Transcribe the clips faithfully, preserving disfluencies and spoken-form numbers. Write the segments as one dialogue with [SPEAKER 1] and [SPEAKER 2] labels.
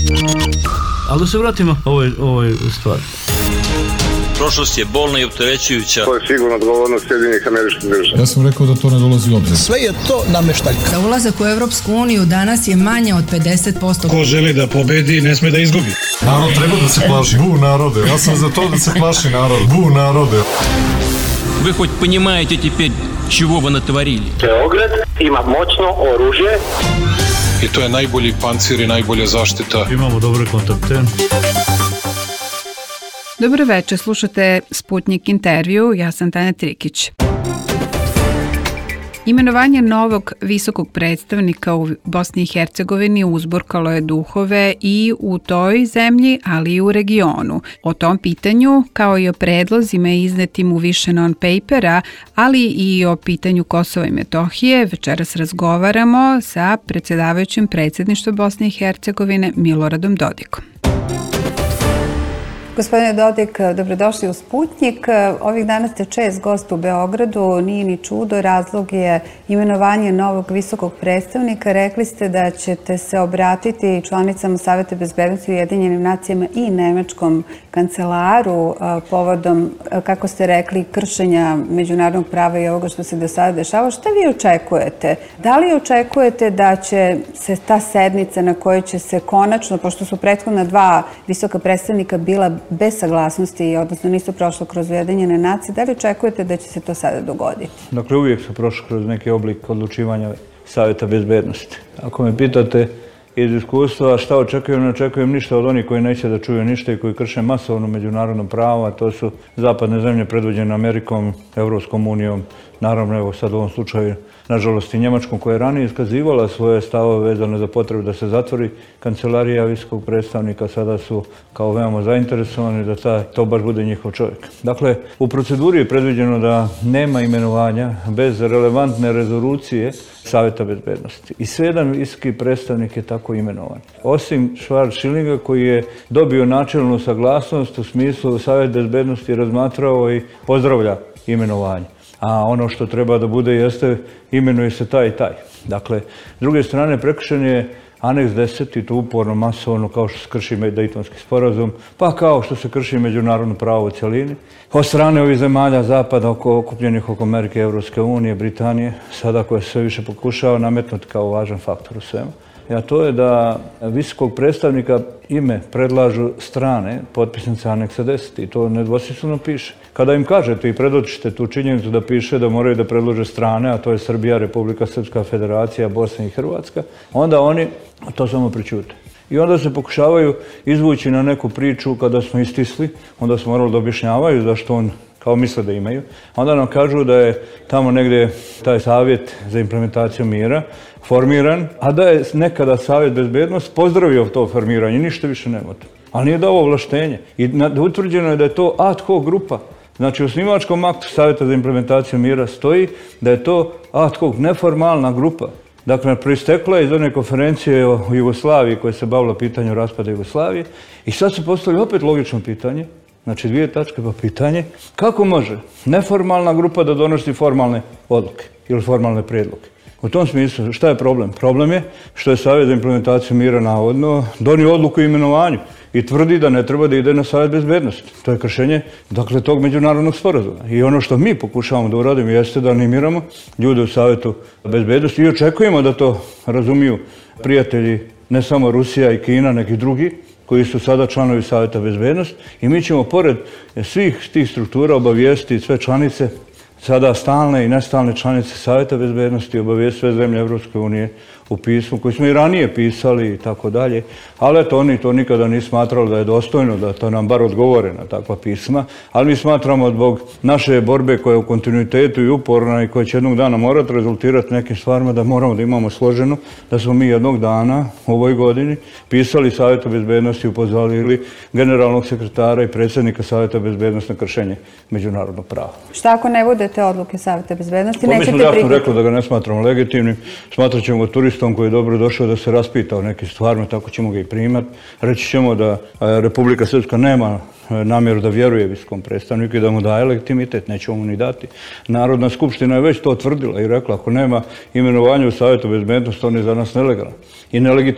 [SPEAKER 1] Ali da se vratimo ovoj, ovoj stvari.
[SPEAKER 2] Prošlost je bolna i opterećujuća.
[SPEAKER 3] To je sigurno odgovornost Sjedinjenih Američkih Država.
[SPEAKER 4] Ja sam rekao da to ne dolazi u obzir.
[SPEAKER 5] Sve je to nameštaljka.
[SPEAKER 6] Da ulazak u Evropsku uniju danas je manje od pedeset posto.
[SPEAKER 7] Ko želi da pobedi, ne sme da izgubi.
[SPEAKER 4] Narod treba da se plaši. Bu narode. Ja sam za to da se plaši narod. Bu narode.
[SPEAKER 8] Вы хоть понимаете теперь, чего вы натворили?
[SPEAKER 9] Beograd ima moćno oružje.
[SPEAKER 7] I to je najbolji pancir i najbolja zaštita.
[SPEAKER 1] Imamo dobre kontakte.
[SPEAKER 10] Dobro večer, slušate Sputnik intervju, ja sam Tanja Trikić. Imenovanje novog visokog predstavnika u Bosni i Hercegovini uzburkalo je duhove i u toj zemlji, ali i u regionu. O tom pitanju, kao i o predlozima iznetim u više non-papera, ali i o pitanju Kosova i Metohije, večeras razgovaramo sa predsjedavajućim predsjedništva Bosne i Hercegovine Miloradom Dodikom. Gospodine Dodik, dobrodošli u Sputnik. Ovih dana ste čest gost u Beogradu, nije ni čudo, razlog je imenovanje novog visokog predstavnika. Rekli ste da ćete se obratiti članicama Saveta bezbednosti u Ujedinjenim nacijama i nemačkom kancelaru povodom, kako ste rekli, kršenja međunarodnog prava i ovoga što se do sada dešava. Šta vi očekujete? Da li očekujete da će se ta sednica na kojoj će se konačno, pošto su prethodna dva visoka predstavnika bila bez saglasnosti, odnosno nisu prošlo kroz Ujedinjene nacije, da li očekujete da će se to sada dogoditi?
[SPEAKER 11] Dakle, uvijek su prošli kroz neki oblik odlučivanja Savjeta bezbednosti. Ako me pitate iz iskustva šta očekujem, ne očekujem ništa od onih koji neće da čuju ništa i koji krše masovno međunarodno pravo, a to su zapadne zemlje predvođene Amerikom, Evropskom unijom, naravno evo sad u ovom slučaju nažalost i Njemačkom, koja je ranije iskazivala svoje stavove vezane za potrebu da se zatvori kancelarija visokog predstavnika, sada su kao veoma zainteresovani da ta, to baš bude njihov čovjek. Dakle, u proceduri je predviđeno da nema imenovanja bez relevantne rezolucije Savjeta bezbednosti. I sedam visoki predstavnik je tako imenovan. Osim Schwarz-Schillinga koji je dobio načelnu saglasnost u smislu Savjet bezbednosti razmatrao i pozdravlja imenovanje. A ono što treba da bude jeste imenuje se taj i taj. Dakle, s druge strane prekršen je Aneks deset i to uporno masovno kao što se krši Dejtonski sporazum, pa kao što se krši međunarodno pravo u cjelini. Od strane ovih zemalja zapada oko, okupljenih oko Amerike, Evropske unije, Britanije, sada koja se sve više pokušava nametnuti kao važan faktor u svemu. A to je da visokog predstavnika ime predlažu strane potpisnice Aneksa deset i to nedvosmisleno piše. Kada im kažete i predočite tu činjenicu da piše da moraju da predlože strane, a to je Srbija, Republika Srpska, Federacija, Bosna i Hrvatska, onda oni to samo pričute. I onda se pokušavaju izvući na neku priču kada smo istisli, onda smo morali da objašnjavaju zašto on kao misle da imaju. Onda nam kažu da je tamo negdje taj savjet za implementaciju mira formiran, a da je nekada Savjet bezbednosti pozdravio to formiranje, ništa više nema to. Ali nije dao ovlaštenje. I utvrđeno je da je to ad hoc grupa. Znači, u osnivačkom aktu Savjeta za implementaciju mira stoji da je to ad hoc, neformalna grupa. Dakle, proistekla je iz one konferencije o Jugoslaviji koja se bavila pitanjem raspada Jugoslavije i sad se postavlja opet logično pitanje, znači dvije tačke pa pitanje, kako može neformalna grupa da donosi formalne odluke ili formalne prijedloge? U tom smislu, šta je problem? Problem je što je Savjet za implementaciju mira navodno donio odluku o imenovanju i tvrdi da ne treba da ide na Savjet bezbednosti. To je kršenje, dakle, tog međunarodnog sporazuma. I ono što mi pokušavamo da uradimo jeste da animiramo ljude u Savjetu bezbednosti i očekujemo da to razumiju prijatelji ne samo Rusija i Kina, neki drugi, koji su sada članovi Savjeta bezbednosti i mi ćemo pored svih tih struktura obavijestiti sve članice, sada stalne i nestalne članice Savjeta bezbednosti, obavijestiti sve zemlje Evropske unije u pismu, koji smo i ranije pisali i tako dalje, ali eto oni to nikada nisu smatrali da je dostojno, da to nam bar odgovore na takva pisma, ali mi smatramo zbog naše borbe koja je u kontinuitetu i uporna i koja će jednog dana morati rezultirati nekim stvarima da moramo da imamo složeno, da smo mi jednog dana u ovoj godini pisali Savjeta bezbednosti i upozorili generalnog sekretara i predsjednika Savjeta bezbednosti na kršenje međunarodnog prava.
[SPEAKER 10] Šta ako ne budete odluke Savjeta bezbednosti?
[SPEAKER 11] Pa mi smo jasno rekli da ga ne smatramo legitimnim, smatrat ćemo ga turistom koji je dobro došao da se raspita o nekim stvarima, tako ćemo ga i primati. Reći ćemo da Republika Srpska nema namjeru da vjeruje visokom predstavniku i da mu daje legitimitet, nećemo mu ni dati. Narodna skupština je već to tvrdila i rekla ako nema imenovanja u Savjetu bezbednosti, on je za nas nelegalan i nelegitiman.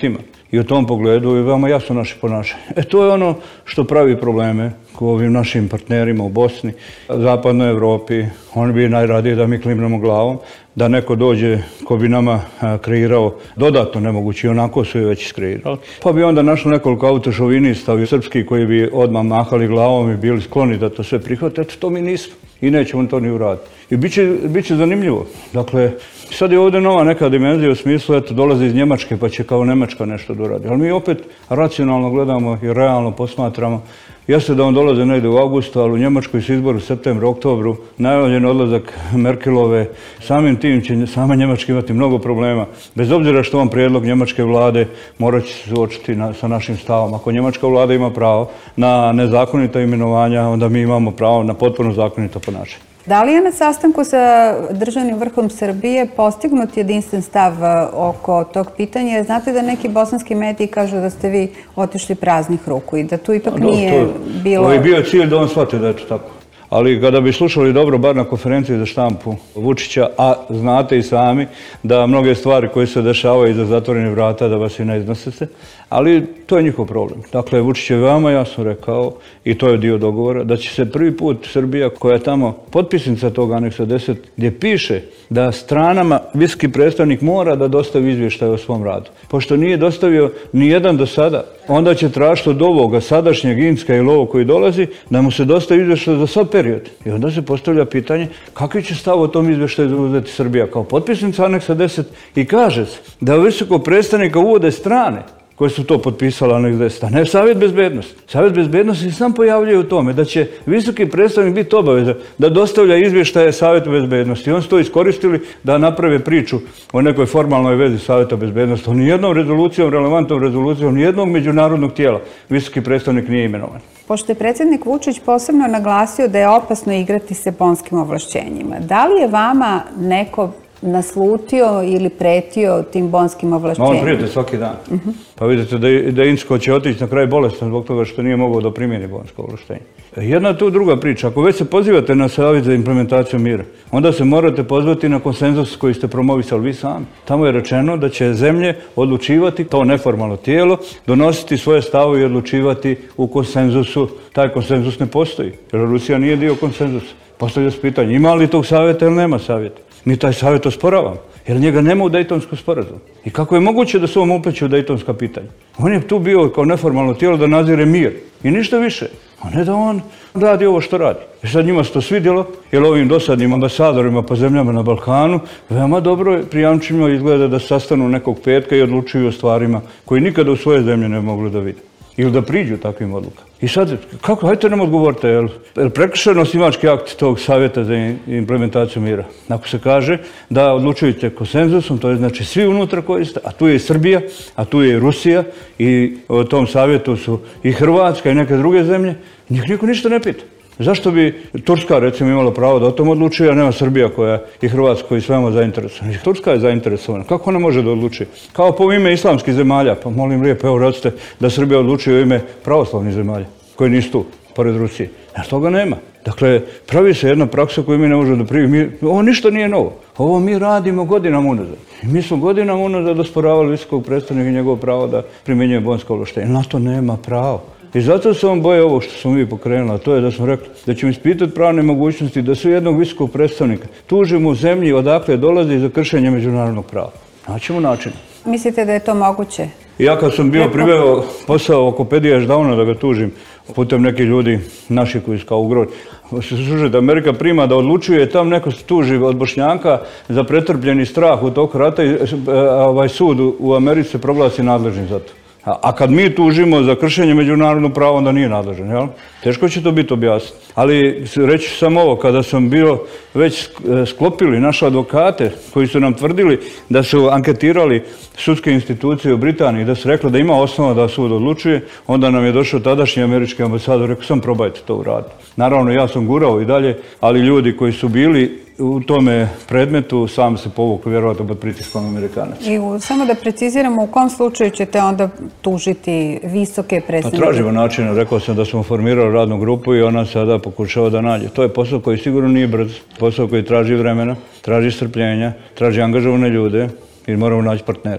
[SPEAKER 11] i u tom pogledu je veoma jasno naše ponašanje. E to je ono što pravi probleme u ovim našim partnerima u Bosni, zapadnoj Evropi. Oni bi najradije da mi klimnemo glavom, da neko dođe ko bi nama kreirao dodatno nemogući, onako su je već iskreirali. Pa bi onda našli nekoliko autošovinista u srpski koji bi odmah mahali glavom i bili skloni da to sve prihvate. Eto, to mi nismo i nećemo to ni uraditi. I bit će, bit će zanimljivo. Dakle, sad je ovdje nova neka dimenzija u smislu, eto, dolazi iz Njemačke pa će kao Njemačka nešto da uradi. Ali mi opet racionalno gledamo i realno posmatramo. Jeste da on dolaze negdje u augustu, ali u Njemačkoj se izbor u septembru, oktobru, najavljen odlazak Merkelove. Samim tim će sama Njemačka imati mnogo problema. Bez obzira što on prijedlog njemačke vlade morat će se suočiti na, sa našim stavom. Ako njemačka vlada ima pravo na nezakonita imenovanja, onda mi imamo pravo na potpuno zakonito ponašanje.
[SPEAKER 10] Da li je na sastanku sa državnim vrhom Srbije postignut jedinstven stav oko tog pitanja? Znate da neki bosanski mediji kažu da ste vi otišli praznih ruku i da tu ipak nije bilo...
[SPEAKER 11] To je bio cilj da on shvati da je to tako. Ali kada bi slušali dobro, bar na konferenciji za štampu Vučića, a znate i sami da mnoge stvari koje se dešavaju iza zatvorenih vrata, da vas i ne iznose se, ali to je njihov problem. Dakle, Vučić je veoma jasno rekao, i to je dio dogovora, da će se prvi put Srbija, koja je tamo potpisnica tog aneksa deset, gdje piše da stranama visoki predstavnik mora da dostavi izvještaj o svom radu. Pošto nije dostavio ni jedan do sada, onda će tražiti od ovoga sadašnjeg Inska ili ovo koji dolazi, da mu se dostavi izvještaj za sad period. I onda se postavlja pitanje kakvi će stav o tom izvještaju zauzeti Srbija kao potpisnica aneksa deset i kaže se da visokog predstavnika uvode strane koje su to potpisala aneks deset, a ne Savjet bezbednosti. Savjet bezbednosti se sam pojavljuje u tome da će visoki predstavnik biti obavezan da dostavlja izvještaje Savjetu bezbednosti. I oni su to iskoristili da naprave priču o nekoj formalnoj vezi Savjeta bezbednosti. Nijednom rezolucijom, relevantnom rezolucijom, nijednog međunarodnog tijela visoki predstavnik nije imenovan.
[SPEAKER 10] Pošto je predsjednik Vučić posebno naglasio da je opasno igrati se bonskim ovlašćenjima, da li je vama neko naslutio ili pretio tim bonskim ovlašćenjima?
[SPEAKER 11] On prijete svaki dan. Pa vidite da Insko će otići na kraj bolestan zbog toga što nije mogao da primjeni bonsko ovlaštenje. Jedna tu druga priča. Ako već se pozivate na Savjet za implementaciju mira, onda se morate pozvati na konsenzus koji ste promovisali vi sami. Tamo je rečeno da će zemlje odlučivati, to neformalno tijelo, donositi svoje stavove i odlučivati u konsenzusu. Taj konsenzus ne postoji, jer Rusija nije dio konsenzusa. Postavlja se pitanje, ima li tog savjeta ili nema savjeta? Mi taj savjet osporavamo, jer njega nema u Dejtonskom sporazumu. I kako je moguće da se on upeće u Dejtonska pitanja? On je tu bio kao neformalno tijelo da nadzire mir i ništa više. A ne da on radi ovo što radi. I sad njima se to svidjelo, jer ovim dosadnim ambasadorima po zemljama na Balkanu veoma dobro prijamčima izgleda da sastanu nekog petka i odlučuju o stvarima koji nikada u svoje zemlje ne mogli da vide. Ili da priđu takvim odlukama. I sad, kako, hajte nam odgovorite, je li prekršen osnivački akt tog Savjeta za implementaciju mira? Ako se kaže da odlučujete konsenzusom, to je znači svi unutra koriste, a tu je i Srbija, a tu je i Rusija, i u tom savjetu su i Hrvatska i neke druge zemlje, njih niko ništa ne pita. Zašto bi Turska, recimo, imala pravo da o tom odlučuje, a nema Srbija koja i Hrvatska koji su veoma zainteresovani? Turska je zainteresovana. Kako ona može da odlučuje? Kao po ime islamskih zemalja. Pa molim lijepo, evo recite da Srbija odlučuje u ime pravoslavnih zemalja, koji nisu tu, pored Rusije. Jer toga nema. Dakle, pravi se jedna praksa koju mi ne možemo da primimo. Ovo ništa nije novo. Ovo mi radimo godinama unazad. Mi smo godinama unazad osporavali visokog predstavnika i njegovo pravo da primjenjuje bonsko ovlaštenje. Na to nema pravo. I zato se on boje ovo što smo mi pokrenuli, a to je da smo rekli da ćemo ispitati pravne mogućnosti da su jednog visokog predstavnika tužimo u zemlji odakle dolazi za kršenje međunarodnog prava. Naćemo način.
[SPEAKER 10] Mislite da je to moguće?
[SPEAKER 11] Ja kad sam bio priveo posao oko Pedija Ždavna da ga tužim putem nekih ljudi naši koji su kao ugrož. Slušajte, Amerika prima da odlučuje, tam neko se tuži od Bošnjaka za pretrpljeni strah u toku rata i ovaj sud u Americi se proglasi nadležnim za to. A kad mi tužimo za kršenje međunarodnog prava, onda nije nadležan, jel? Teško će to biti objasniti. Ali reći samo ovo, kada sam bio već sklopili naše advokate koji su nam tvrdili da su anketirali sudske institucije u Britaniji, da su rekli da ima osnova da sud odlučuje, onda nam je došao tadašnji američki ambasador i rekao sam probajte to uraditi. Naravno, ja sam gurao i dalje, ali ljudi koji su bili u tome predmetu sam se povukli vjerovatno pod pritiskom Amerikanaca.
[SPEAKER 10] I samo da preciziramo, u kom slučaju ćete onda tužiti visoke predstavnike?
[SPEAKER 11] Tražimo način, rekao sam da smo formirali radnu grupu i ona sada pokušava da nađe. To je posao koji sigurno nije brz, posao koji traži vremena, traži strpljenja, traži angažovane ljude i moramo naći partnere.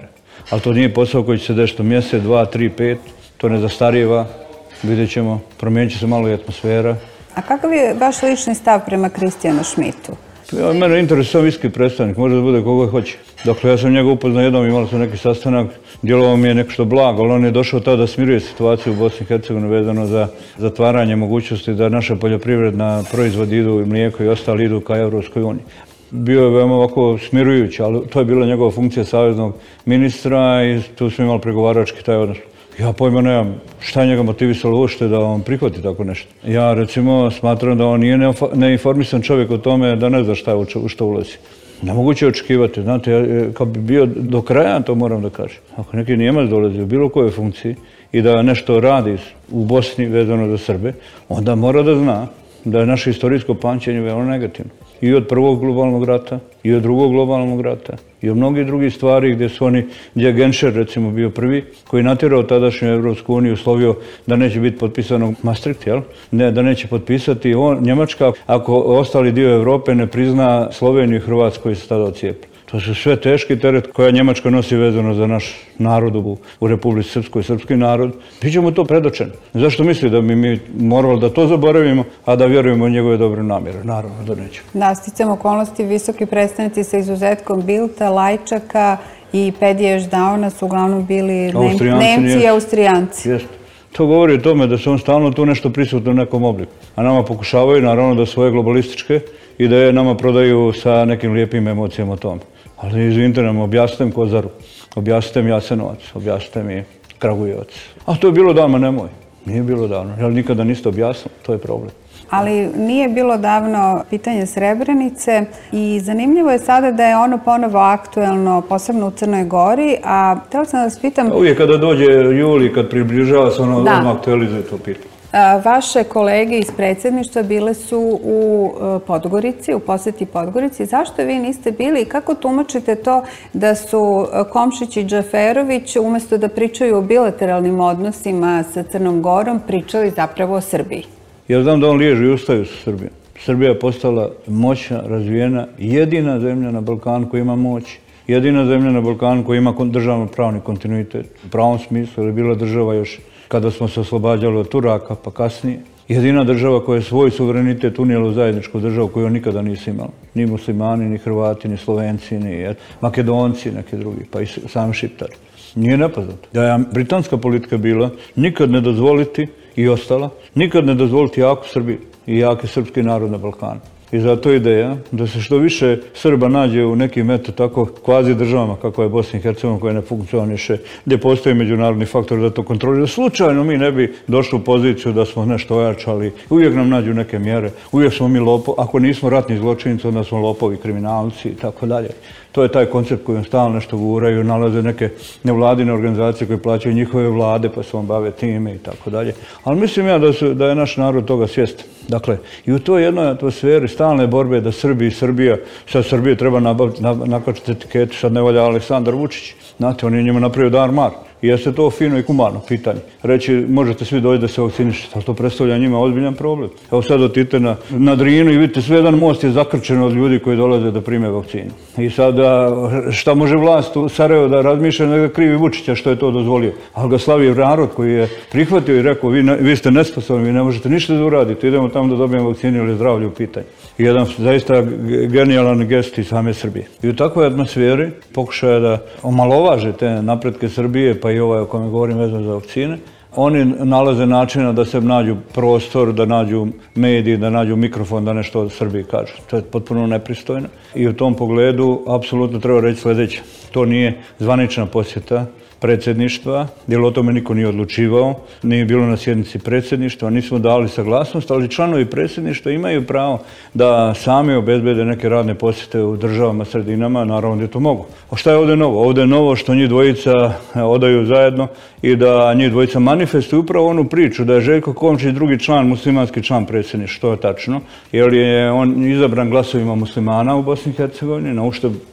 [SPEAKER 11] Ali to nije posao koji će se desiti mjesec, dva, tri, pet, to ne zastarijeva, vidjet ćemo, promijenit će se malo i atmosfera.
[SPEAKER 10] A kakav je vaš lični stav prema Kristijanu Šmitu?
[SPEAKER 11] Ja, mene interesuje samo viski predstavnik, može da bude kogo hoće. Dakle, ja sam njega upoznao jednom, imali smo neki sastanak, djelovao mi je nešto blago, ali on je došao tada da smiruje situaciju u Bosni i Hercegovini vezano za zatvaranje mogućnosti da naša poljoprivredna proizvodi idu i mlijeko i ostali idu ka Evropskoj uniji. Bio je veoma ovako smirujući, ali to je bila njegova funkcija saveznog ministra i tu smo imali pregovarački taj odnos. Ja pojma nemam šta je njega motivisalo uopšte da on prihvati tako nešto. Ja recimo smatram da on nije neinformisan čovjek o tome da ne zna šta je u što ulazi. Nemoguće očekivati, znate, kad bi bio do kraja, to moram da kažem. Ako neki Nijemac dolazi u bilo kojoj funkciji i da nešto radi u Bosni vezano za Srbe, onda mora da zna da je naše istorijsko pamćenje veoma negativno. I od prvog globalnog rata, i od drugog globalnog rata, i od mnogih drugih stvari gdje su oni, gdje je Genscher recimo bio prvi, koji natjerao tadašnju Evropsku uniju, uslovio da neće biti potpisano Maastricht, jel? Ne, da neće potpisati on, Njemačka, ako ostali dio Evrope ne prizna Sloveniju i Hrvatsku koji se tada ocijepili. To su sve teški teret koja Njemačka nosi vezano za naš narod u, u Republici Srpskoj, srpski narod. Bićemo to predočeni. Zašto misli da bi mi morali da to zaboravimo, a da vjerujemo u njegove dobre namjere? Naravno da nećemo.
[SPEAKER 10] Da, sticam okolnosti, visoki predstavnici sa izuzetkom Bildta, Lajčaka i Pedija Ždauna su uglavnom bili Nemci i Austrijanci.
[SPEAKER 11] Jeste. To govori o tome da se on stalno tu nešto prisutno u nekom obliku. A nama pokušavaju naravno da svoje globalističke ideje nama prodaju sa nekim lijepim emocijama o tome. Ali izvinite nam, objasnite Kozaru, objasnite mi Jasenovac, objasnite mi Kragujevac. A to je bilo davno, nemoj. Nije bilo davno, jer nikada niste objasnili, to je problem.
[SPEAKER 10] Ali nije bilo davno pitanje Srebrenice i zanimljivo je sada da je ono ponovo aktuelno, posebno u Crnoj Gori, a htjela sam da vas pitam...
[SPEAKER 11] Uvijek kada dođe juli, kad približava se, ono odmah aktualizuje to pitanje.
[SPEAKER 10] Vaše kolege iz predsjedništva bile su u Podgorici, u posjeti Podgorici. Zašto vi niste bili i kako tumačite to da su Komšić i Džaferović umjesto da pričaju o bilateralnim odnosima sa Crnom Gorom, pričali zapravo o Srbiji?
[SPEAKER 11] Ja znam da on liježi i ustaju sa Srbijom. Srbija je postala moćna, razvijena, jedina zemlja na Balkanu koja ima moć, jedina zemlja na Balkanu koja ima državno pravni kontinuitet. U pravom smislu je bila država još kada smo se oslobađali od Turaka, pa kasnije. Jedina država koja je svoj suverenitet unijela u zajedničku državu koju nikada nisu imali. Ni muslimani, ni Hrvati, ni Slovenci, ni Makedonci, neki drugi, pa i sami Šiptari. Nije nepoznato. Da je britanska politika bila nikad ne dozvoliti i ostala, nikad ne dozvoliti jaku Srbiju i jaki srpski narod na Balkanu. I zato je ideja da se što više Srba nađe u nekim eto tako kvazi državama kako je Bosna i Hercegovina koja ne funkcioniše, gdje postoji međunarodni faktor da to kontrolira. Slučajno mi ne bi došli u poziciju da smo nešto ojačali, uvijek nam nađu neke mjere, uvijek smo mi lopovi, ako nismo ratni zločinci, onda smo lopovi, kriminalci i tako dalje. To je taj koncept kojim stalno nešto guraju, nalaze neke nevladine organizacije koje plaćaju njihove vlade pa se on bave time i tako dalje. Ali mislim ja da, su, da je naš narod toga svjestan. Dakle, i u toj jednoj atmosferi stalne borbe da Srbi i Srbija, sad Srbije treba nakačiti etiketu, sad ne valja Aleksandar Vučić. Znate, on je njima napravio dar mar. I jeste to fino i humano pitanje. Reći, možete svi doći da se vakcinišete, ali to predstavlja njima ozbiljan problem. Evo sad otite na, na Drinu i vidite, sve jedan most je zakrčen od ljudi koji dolaze da prime vakcinu. I sada, šta može vlast u Sarajevo da razmišlja, nego krivi Vučića što je to dozvolio. Ali ga slavi narod koji je prihvatio i rekao, vi, ne, vi ste nesposobni, vi ne možete ništa da uradite, idemo tamo da dobijemo vakcinu ili zdravlje u pitanju. I jedan zaista genijalan gest iz same Srbije. I u takvoj atmosferi pokušaja da omalovaže te napretke Srbije, pa i ovaj o kome govorim vezano za vakcine, oni nalaze načina da se nađu prostor, da nađu mediji, da nađu mikrofon, da nešto od Srbije kažu. To je potpuno nepristojno. I u tom pogledu apsolutno treba reći sljedeće. To nije zvanična posjeta predsjedništva, jer o tome niko nije odlučivao, nije bilo na sjednici predsjedništva, nismo dali saglasnost, ali članovi predsjedništva imaju pravo da sami obezbede neke radne posjete u državama, sredinama, naravno gdje to mogu. A šta je ovdje novo? Ovdje je novo što njih dvojica odaju zajedno i da njih dvojica manifestuju upravo onu priču da je Željko Komšić drugi član, muslimanski član predsjedništva, što je tačno, jer je on izabran glasovima muslimana u Bosni i Hercegovini na uštrb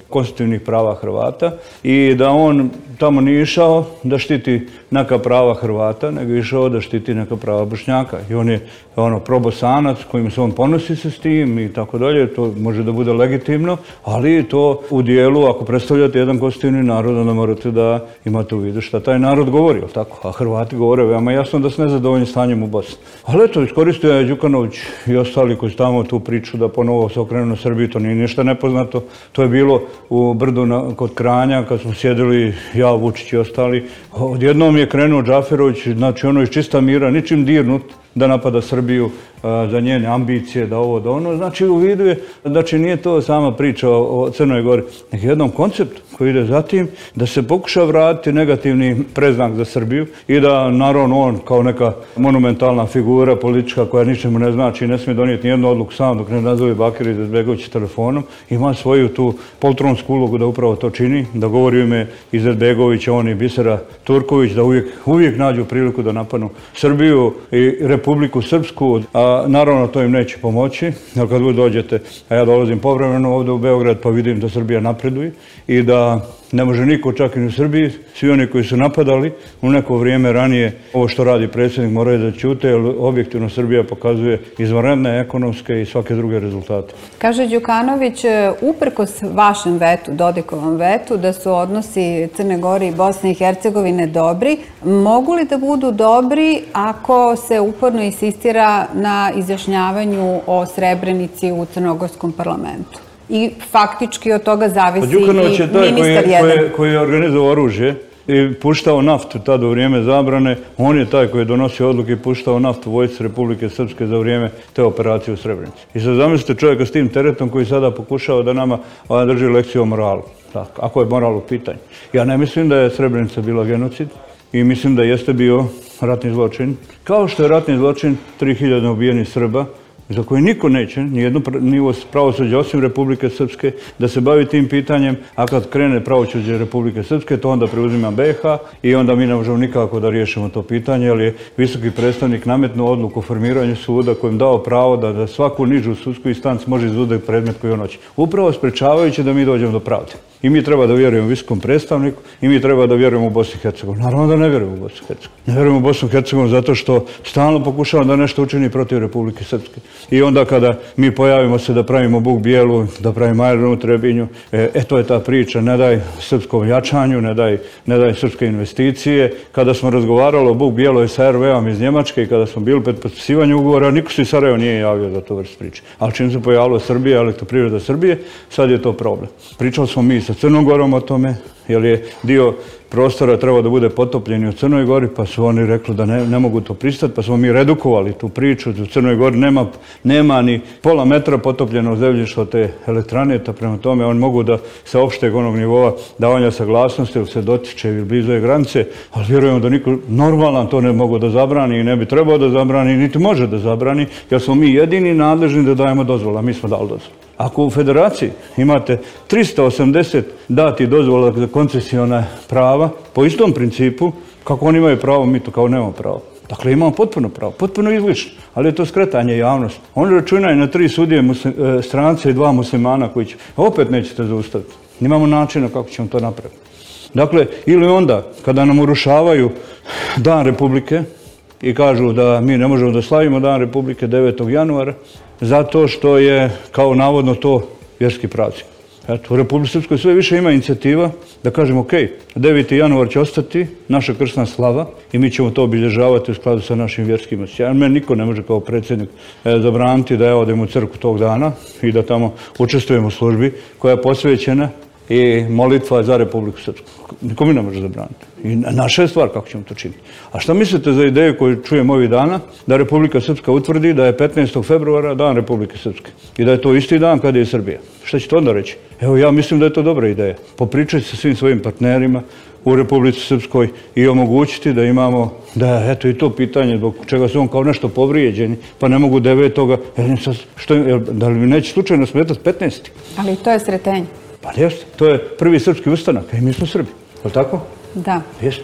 [SPEAKER 11] konstitutivnih prava Hrvata i da on tamo nije išao da štiti neka prava Hrvata, nego je išao da štiti neka prava Bošnjaka. I on je ono probosanac kojim se on ponosi se s tim i tako dalje. To može da bude legitimno, ali to u dijelu, ako predstavljate jedan konstitutivni narod, onda morate da imate u vidu šta taj narod govori, jel tako? A Hrvati govore veoma jasno da su nezadovoljni stanjem u Bosni. Ali eto, iskoristio je Đukanović i ostali koji su tamo tu priču da ponovo se okrenu na Srbiju, to nije ništa nepoznato. To je bilo u Brdu na, kod Kranja, kad smo sjedili ja, Vučić i ostali. Odjednom je krenuo Džaferović, znači ono iz čista mira, ničim dirnut, da napada Srbiju za njene ambicije, da ovo, da ono. Znači u vidu je, znači nije to sama priča o Crnoj Gori, nego jednom konceptu koji ide za tim da se pokuša vratiti negativni predznak za Srbiju i da naravno on kao neka monumentalna figura politička koja ničemu ne znači i ne smije donijeti nijednu odluku sam dok ne nazove Bakir Izetbegović telefonom, ima svoju tu poltronsku ulogu da upravo to čini, da govori u ime Izetbegovića, on i Bisera Turković, da uvijek, uvijek nađu priliku da napadnu Srbiju i Republiku Srpsku, a naravno to im neće pomoći, jer kad vi dođete, a ja dolazim povremeno ovdje u Beograd pa vidim da Srbija napreduje i da ne može niko čak i u Srbiji, svi oni koji su napadali u neko vrijeme ranije ovo što radi predsjednik moraju da ćute, jer objektivno Srbija pokazuje izvanredne ekonomske i svake druge rezultate.
[SPEAKER 10] Kaže Đukanović, uprkos vašem vetu, Dodikovom vetu, da su odnosi Crne Gore i Bosne i Hercegovine dobri, mogu li da budu dobri ako se uporno insistira na izjašnjavanju o Srebrenici u crnogorskom parlamentu? I faktički od toga zavisi i
[SPEAKER 11] Đukanović je taj
[SPEAKER 10] ministar
[SPEAKER 11] koji,
[SPEAKER 10] jedan.
[SPEAKER 11] koji, koji je organizovao oružje i puštao naftu tada u vrijeme zabrane. On je taj koji je donosio odluke i puštao naftu vojsci Republike Srpske za vrijeme te operacije u Srebrenici. I sad zamislite čovjeka s tim teretom koji sada pokušava da nama drži lekciju o moralu. Tako, ako je moral u pitanju. Ja ne mislim da je Srebrenica bila genocid i mislim da jeste bio ratni zločin. Kao što je ratni zločin tri hiljade ubijenih Srba, za koje niko neće, nijedno nivo pravosuđa osim Republike Srpske, da se bavi tim pitanjem, a kad krene pravosuđe Republike Srpske, to onda preuzima B iH i onda mi ne možemo nikako da riješimo to pitanje, jer je visoki predstavnik nametnuo odluku o formiranju suda kojim dao pravo da, da svaku nižu sudsku instancu može izvoditi predmet koji on hoće. Upravo sprečavajući da mi dođemo do pravde. I mi treba da vjerujemo visokom predstavniku i mi treba da vjerujemo u Bosnu i Hercegovinu. Naravno da ne vjerujemo u Bosnu i Hercegovinu. Ne vjerujemo u Bosnu i Hercegovinu zato što stalno pokušava da nešto učini protiv Republike Srpske. I onda kada mi pojavimo se da pravimo Buk Bijelu, da pravimo aerodrom u Trebinju, e, e to je ta priča, ne daj srpskom jačanju, ne daj, ne daj srpske investicije. Kada smo razgovarali o Buk Bijeloj sa er ve om iz Njemačke i kada smo bili pred potpisivanjem ugovora, niko se iz Sarajeva nije javio za to vrst priče. Ali čim se pojavilo Srbija, Elektroprivreda Srbije, sad je to problem. Pričali smo mi sa Crnom Gorom o tome, jer je dio prostora trebao da bude potopljen u Crnoj Gori, pa su oni rekli da ne, ne mogu to pristati, pa smo mi redukovali tu priču. U Crnoj Gori nema, nema ni pola metra potopljeno zemljište od te elektrane, ta prema tome oni mogu da se opšteg onog nivoa davanja saglasnosti ili se dotiče ili blizu je granice, ali vjerujemo da niko normalan to ne mogu da zabrani i ne bi trebao da zabrani, niti može da zabrani, jer smo mi jedini nadležni da dajemo dozvola, mi smo dali dozvolu. Ako u federaciji imate trista osamdeset dati dozvola za koncesiona prava, po istom principu, kako oni imaju pravo, mi to kao nemamo pravo. Dakle, imamo potpuno pravo, potpuno izlično, ali je to skretanje javnosti. Oni računaju na tri sudije strance i dva muslimana koji će, opet nećete zaustaviti. Nimamo načina kako ćemo to napraviti. Dakle, ili onda, kada nam urušavaju Dan Republike i kažu da mi ne možemo da slavimo Dan Republike devetog januara, zato što je, kao navodno, to vjerski praznik. Eto, u Republici Srpskoj sve više ima inicijativa da kažemo, ok, deveti januar će ostati naša krsna slava i mi ćemo to obilježavati u skladu sa našim vjerskim osjećanjem. Meni niko ne može kao predsjednik e, zabraniti da ja odem u crkvu tog dana i da tamo učestvujem u službi koja je posvećena i molitva za Republiku Srpsku. Niko mi ne može zabraniti. I naša je stvar kako ćemo to činiti. A šta mislite za ideju koju čujem ovih dana, da Republika Srpska utvrdi da je petnaestog februara Dan Republike Srpske i da je to isti dan kada je Srbija? Šta ćete onda reći? Evo, ja mislim da je to dobra ideja. Popričati sa svim svojim partnerima u Republici Srpskoj i omogućiti da imamo, da eto i to pitanje zbog čega su on kao nešto povrijeđeni, pa ne mogu devetoga, što, da li mi neće slučajno smetati petnaesti?
[SPEAKER 10] Ali to je sretenje.
[SPEAKER 11] Pa jeste, to je prvi srpski ustanak, i mi smo Srbi, je li tako?
[SPEAKER 10] Da.
[SPEAKER 11] Jeste.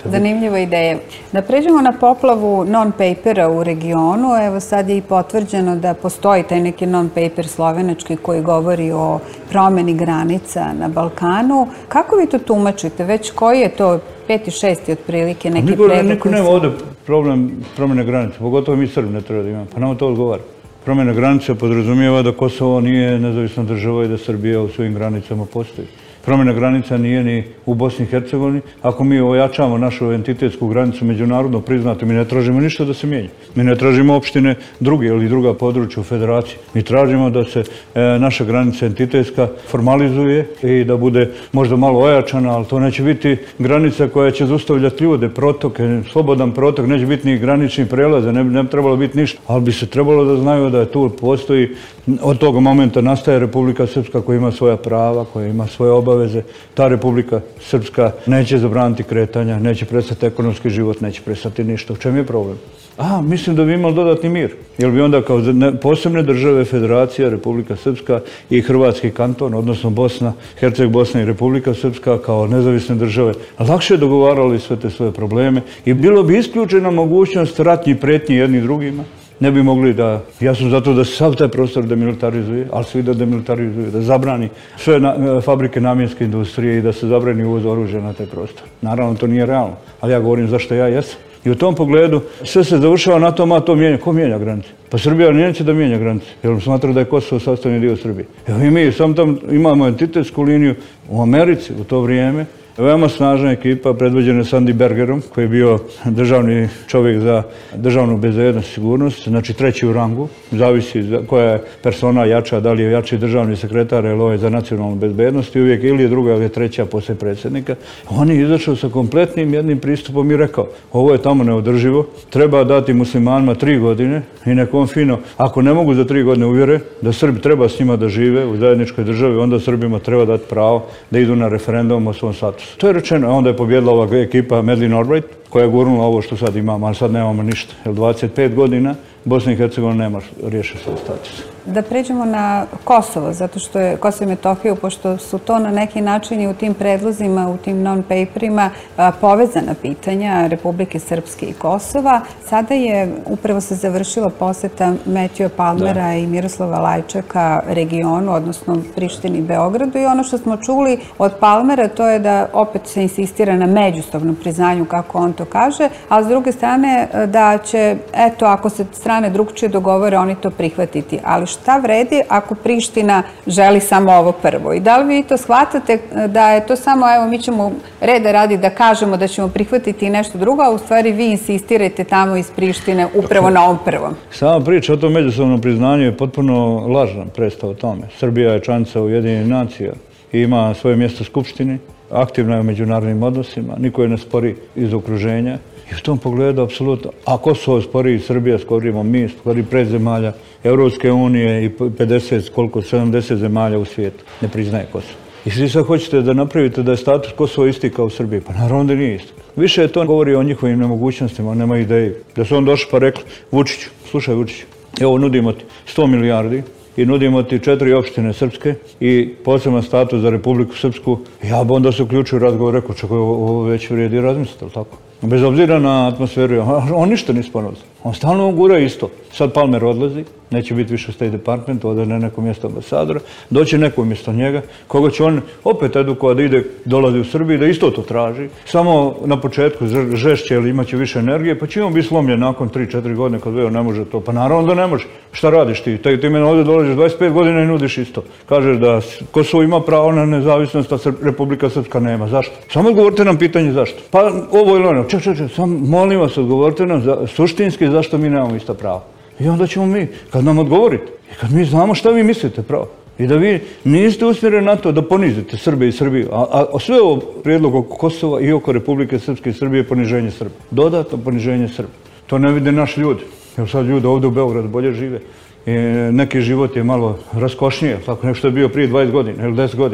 [SPEAKER 10] Zanimljiva ideja. Da pređemo na poplavu non-papera u regionu, evo sad je i potvrđeno da postoji taj neki non-paper slovenački koji govori o promeni granica na Balkanu. Kako vi to tumačite? Već koji je to peti, šesti otprilike neki predlog?
[SPEAKER 11] Niko nema ovde problem promene granice, pogotovo mi Srbi ne treba da imamo, pa nama to odgovara. Promjena granica podrazumijeva da Kosovo nije nezavisna država i da Srbija u svojim granicama postoji. Promjena granica nije ni u Bosni i Hercegovini. Ako mi ojačamo našu entitetsku granicu međunarodno priznatu, mi ne tražimo ništa da se mijenja. Mi ne tražimo opštine druge ili druga područja u federaciji. Mi tražimo da se naša granica entitetska formalizuje i da bude možda malo ojačana, ali to neće biti granica koja će zaustavljati ljude, protoke, slobodan protok, neće biti ni granični prelaze, ne bi trebalo biti ništa. Ali bi se trebalo da znaju da je tu postoji, od toga momenta nastaje Republika Srpska koja ima svoja prava, koja ima svoje obaveze. Ta Republika Srpska neće zabraniti kretanja, neće prestati ekonomski život, neće prestati ništa. U čem je problem? A, mislim da bi imali dodatni mir. Jer bi onda kao posebne države, Federacija, Republika Srpska i Hrvatski kanton, odnosno Bosna, Herceg Bosna i Republika Srpska kao nezavisne države, lakše dogovarali sve te svoje probleme i bilo bi isključena mogućnost ratnji pretnji jedni drugima. Ne bi mogli da, ja sam zato da se sav taj prostor demilitarizuje, ali svi da demilitarizuje, da zabrani sve fabrike namjenske industrije i da se zabrani uvoz oružja na taj prostor. Naravno, to nije realno, ali ja govorim zašto ja jesam. I u tom pogledu sve se završava na tom, a to mijenja. Ko mijenja granice? Pa Srbija neće da mijenja granice, jer smatra da je Kosovo sastavni dio Srbije. Evo i mi sam tam imamo entitetsku liniju u Americi u to vrijeme. Veoma snažna ekipa predvođena Sandy Bergerom, koji je bio državni čovjek za državnu bezbednost i sigurnost, znači treći u rangu, zavisi koja je persona jača, da li je jači državni sekretar ili ovaj za nacionalnu bezbednost i uvijek ili je druga ili je treća poslije predsjednika. On je izašao sa kompletnim jednim pristupom i rekao, ovo je tamo neodrživo, treba dati muslimanima tri godine i nekom fino, ako ne mogu za tri godine uvjere da Srbi treba s njima da žive u zajedničkoj državi, onda Srbima treba dati pravo da idu na referendum o svom statusu. To je rečeno, a onda je pobjedila ova ekipa Madeleine Albright, koja je gurnula ovo što sad imamo, ali sad nemamo ništa. Jer dvadeset pet godina Bosna i Hercegovina nema riješen svoj status.
[SPEAKER 10] Da pređemo na Kosovo, zato što je Kosovo i Metohiju, pošto su to na neki način i u tim predlozima, u tim non-paperima povezana pitanja Republike Srpske i Kosova. Sada je upravo se završila poseta Matthewa Palmera i Miroslava Lajčaka regionu, odnosno Prištini i Beogradu, i ono što smo čuli od Palmera to je da opet se insistira na međusobnom priznanju, kako on to kaže, a s druge strane da će, eto, ako se strane drugčije dogovore, oni to prihvatiti. Ali šta vredi ako Priština želi samo ovo prvo? I da li vi to shvatate da je to samo, evo, mi ćemo reda radi da kažemo da ćemo prihvatiti nešto drugo, a u stvari vi insistirate tamo iz Prištine upravo na ovom prvom?
[SPEAKER 11] Sama priča o tom međusobnom priznanju je potpuno lažna predstava o tome. Srbija je članica Ujedinjenih nacija i ima svoje mjesto u Skupštini, aktivna je u međunarodnim odnosima, niko je ne spori iz okruženja. I u tom pogledu, apsolutno, a Kosovo spori i Srbija, skorimo mi, spori pred zemalja Evropske unije i pedeset, koliko, sedamdeset zemalja u svijetu ne priznaje Kosovo. I svi sad hoćete da napravite da je status Kosova isti kao u Srbiji, pa naravno da nije isti. Više je to govori o njihovim nemogućnostima, nema ideje. Da su on došli pa rekli, Vučiću, slušaj Vučiću, evo nudimo ti sto milijardi, i nudimo ti četiri opštine srpske i poseban status za Republiku Srpsku. Ja bi onda se uključio u razgovor, rekao, čak ovo već vrijedi razmisliti, ali tako? Bez obzira na atmosferu, on ništa ne sponozi. On stalno gura isto. Sad Palmer odlazi, neće biti više State Department, ode na neko mjesto ambasadora, doće neko mjesto njega, koga će on opet edukovati da ide, dolazi u Srbiji, da isto to traži. Samo na početku žešće ili imaće više energije, pa će on biti slomljen nakon tri četiri godine kad veo ne može to. Pa naravno da ne može. Šta radiš ti? Ti mene ovdje dolaziš dvadeset pet godina i nudiš isto. Kažeš da Kosovo ima pravo na nezavisnost, a Republika Srpska nema. Zašto? Samo odgovorite nam pitanje zašto. Pa ovo ili ono. Ček, ček, ček, samo molim vas odgovorite nam suštinski zašto mi nemamo ista prava. I onda ćemo mi, kad nam odgovorite, i kad mi znamo šta vi mislite pravo, i da vi niste usmjereni na to da ponizite Srbe i Srbiju, a, a sve ovo prijedlog oko Kosova i oko Republike Srpske i Srbije je poniženje Srba. Dodatno poniženje Srba. To ne vide naši ljudi. Jer sad ljudi ovdje u Beogradu bolje žive. I neki život je malo raskošnije, tako nešto je bio prije dvadeset godina ili deset godina.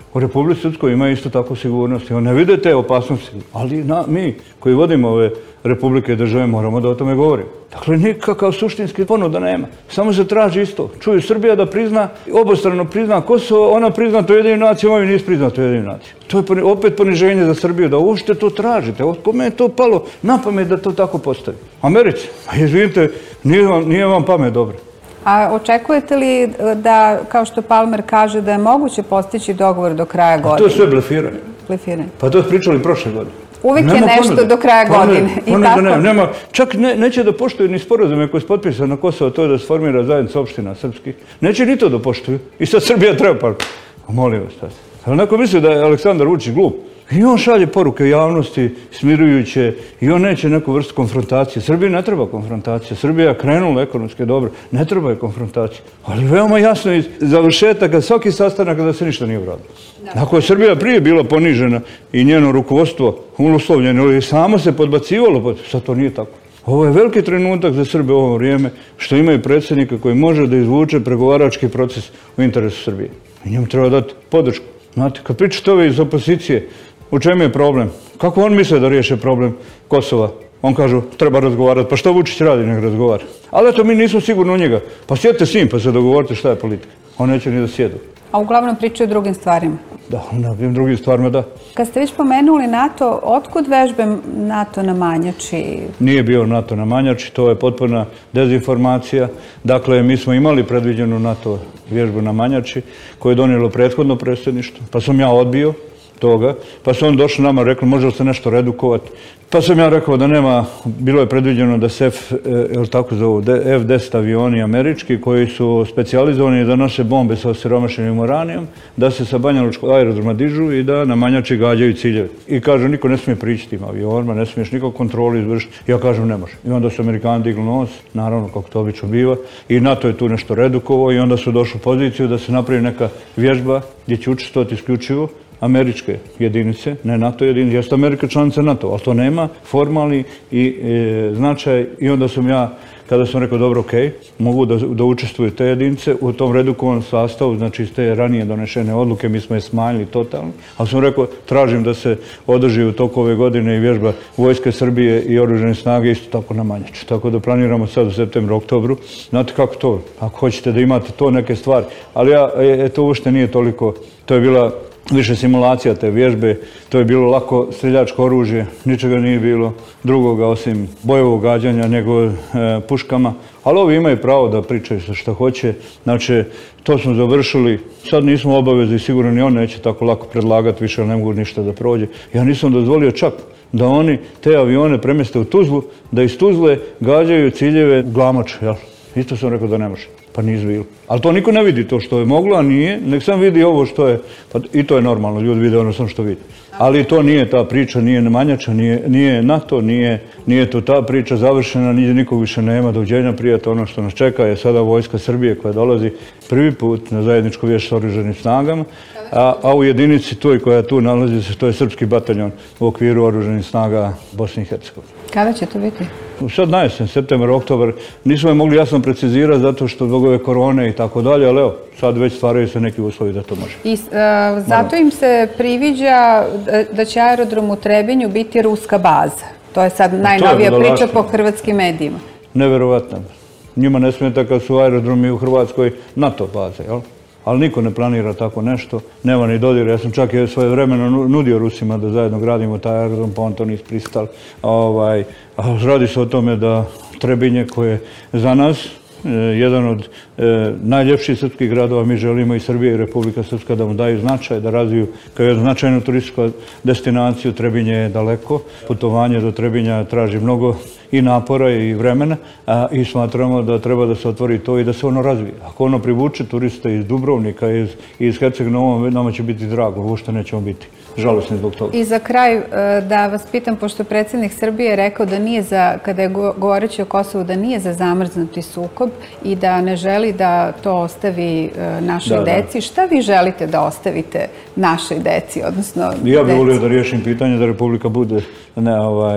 [SPEAKER 11] U Republici Srpskoj ima isto tako sigurnosti. On ne vide te opasnosti, ali na, mi koji vodimo ove republike i države moramo da o tome govorimo. Dakle, nikakav suštinski ponuda nema. Samo se traži isto. Čuju Srbija da prizna, obostrano prizna Kosovo, ona prizna to jedinu naciju, ovi nisu prizna to jedinu naciju. To je opet poniženje za Srbiju, da uopšte to tražite. Kome je to palo na pamet da to tako postavi? Americi, izvinite, nije vam, nije vam pamet dobro.
[SPEAKER 10] A očekujete li da, kao što Palmer kaže, da je moguće postići dogovor do kraja godine?
[SPEAKER 11] To je sve blefiranje.
[SPEAKER 10] Blefiranje.
[SPEAKER 11] Pa to je pričali prošle godine.
[SPEAKER 10] Uvijek je nešto do kraja godine.
[SPEAKER 11] Nema, čak neće da poštuju ni sporazume koji su potpisani na Kosovo, to je da se formira zajednica opština srpskih. Neće ni to da poštuju. I sad Srbija treba pa... Molim vas, tad. Ali neko misli da je Aleksandar Vučić glup. I on šalje poruke javnosti, smirujuće, i on neće neku vrstu konfrontacije. Srbiji ne treba konfrontacija. Srbija je krenula ekonomski dobro. Ne treba je konfrontacija. Ali veoma jasno je završetak svaki sastanak da se ništa nije uradilo. Ako je Srbija prije bila ponižena i njeno rukovodstvo uslovljeno i samo se podbacivalo, sad to nije tako. Ovo je veliki trenutak za Srbe u ovo vrijeme što imaju predsjednika koji može da izvuče pregovarački proces u interesu Srbije. I njemu treba dati podršku. Znate, kad pričate ove iz opozicije, u čemu je problem? Kako on misle da riješe problem Kosova? On kažu, treba razgovarati. Pa što Vučić radi, nek razgovara. Ali eto, mi nismo sigurni u njega. Pa sjedite s njim, pa se dogovorite šta je politika. On neće ni da sjedu.
[SPEAKER 10] A uglavnom pričaju o drugim stvarima.
[SPEAKER 11] Da, na drugim stvarima, da.
[SPEAKER 10] Kad ste već pomenuli NATO, otkud vežbe NATO na Manjači?
[SPEAKER 11] Nije bio NATO na Manjači, to je potpuna dezinformacija. Dakle, mi smo imali predviđenu NATO vježbu na Manjači, koju je donijelo prethodno predsjedništvo, pa sam ja odbio toga, pa su oni došli nama i rekli može li se nešto redukovati. Pa sam ja rekao da nema, bilo je predviđeno da se F, jel tako zovu, F deset avioni američki koji su specijalizovani da nose bombe sa osiromašenim uranijom, da se sa Banjalučkog aerodroma dižu i da na Manjači gađaju ciljeve. I kažu niko ne smije prići tim avionima, ne smiješ nikog kontrolu izvršiti. Ja kažem ne može. I onda su Amerikani digli nos, naravno kako to obično biva, i NATO je tu nešto redukovao i onda su došli u poziciju da se napravi neka vježba gdje će učestvovati isključivo američke jedinice, ne NATO jedinice, jeste Amerika članica NATO, ali to nema formalni i e, značaj. I onda sam ja, kada sam rekao dobro, ok, mogu da, da učestvuju te jedinice u tom redukovanom sastavu, znači iz te ranije donešene odluke, mi smo je smanjili totalno, ali sam rekao, tražim da se održi u toku ove godine i vježba Vojske Srbije i oružane snage isto tako na Manjači. Tako da planiramo sad u septembru, oktobru. Znate kako to, ako hoćete da imate to neke stvari, ali ja, e, to uopšte nije toliko, to je bila više simulacija te vježbe, to je bilo lako streljačko oružje, ničega nije bilo drugoga osim bojevog gađanja nego e, puškama, ali ovi imaju pravo da pričaju sa što hoće, znači to smo završili, sad nismo obavezni, sigurno ni on neće tako lako predlagati više, ali ne mogu ništa da prođe. Ja nisam dozvolio čak da oni te avione premeste u Tuzlu, da iz Tuzle gađaju ciljeve Glamoča, jel? Isto sam rekao da ne može. Pa nije bilo. Ali to niko ne vidi to što je moglo, a nije. Nek sam vidi ovo što je, pa i to je normalno, ljudi vide ono sam što vidi. Ali to nije ta priča, nije Manjača, nije, nije NATO, nije, nije to ta priča završena, nije nikog više nema, doviđenja prijatelja, ono što nas čeka je sada Vojska Srbije koja dolazi prvi put na zajedničku vježbu s oružanim snagama, a, a u jedinici toj koja tu nalazi se, to je srpski bataljon u okviru oružanih snaga Bosne i Hercegovine.
[SPEAKER 10] Kada će to biti?
[SPEAKER 11] Sad najesen, septembar, oktobar, nismo je mogli jasno precizirati zato što zbog ove korone i tako dalje, ali evo, sad već stvaraju se neki uslovi da to može.
[SPEAKER 10] I uh, zato im se priviđa da će aerodrom u Trebinju biti ruska baza. To je sad najnovija priča po hrvatskim medijima.
[SPEAKER 11] Neverovatno. Njima ne smeta kad su aerodromi u Hrvatskoj NATO baze, jel? Ali niko ne planira tako nešto, nema ni dodira. Ja sam čak i svoje vremeno nudio Rusima da zajedno gradimo taj aerodrom, pa on to nisu pristali. Ovaj, radi se o tome da Trebinje koje je za nas jedan od e, najljepših srpskih gradova, mi želimo i Srbija i Republika Srpska da mu daju značaj, da razviju kao jednu značajnu turističku destinaciju. Trebinje je daleko, putovanje do Trebinja traži mnogo i napora i vremena, a, i smatramo da treba da se otvori to i da se ono razvije. Ako ono privuče turiste iz Dubrovnika, iz, iz Herceg-Novog, nama će biti drago, uopšte nećemo biti žalosni zbog toga.
[SPEAKER 10] I za kraj da vas pitam, pošto predsjednik Srbije je rekao da nije za, kada je govoreći o Kosovu, da nije za zamrznuti sukob i da ne želi da to ostavi našoj da, deci. Da. Šta vi želite da ostavite našoj deci, odnosno
[SPEAKER 11] ja bih
[SPEAKER 10] deci?
[SPEAKER 11] volio da riješim pitanje da Republika bude ne, ovaj,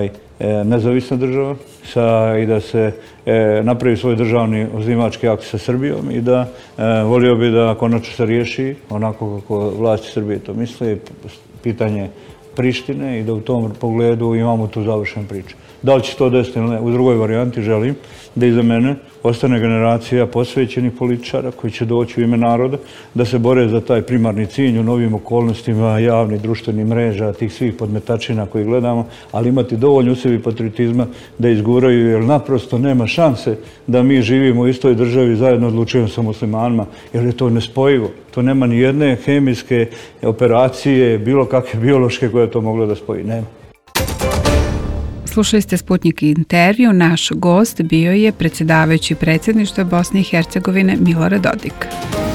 [SPEAKER 11] nezavisna država sa, i da se e, napravi svoj državni uznimački akt sa Srbijom i da e, volio bi da konačno se riješi onako kako vlasti Srbije to misle, pitanje Prištine i da u tom pogledu imamo tu završenu priču. Da li će to desiti ili ne? U drugoj varijanti želim da iza mene ostane generacija posvećenih političara koji će doći u ime naroda, da se bore za taj primarni cilj u novim okolnostima javnih društvenih mreža, tih svih podmetačina koji gledamo, ali imati dovoljno u sebi patriotizma da izguraju, jer naprosto nema šanse da mi živimo u istoj državi zajedno odlučujemo sa muslimanima, jer je to nespojivo. To nema ni jedne hemijske operacije, bilo kakve biološke koje je to moglo da spoji. Nema.
[SPEAKER 5] Slušali ste Sputnik intervju. Naš gost bio je predsjedavajući predsjedništva Bosne i Hercegovine Milorad Dodik.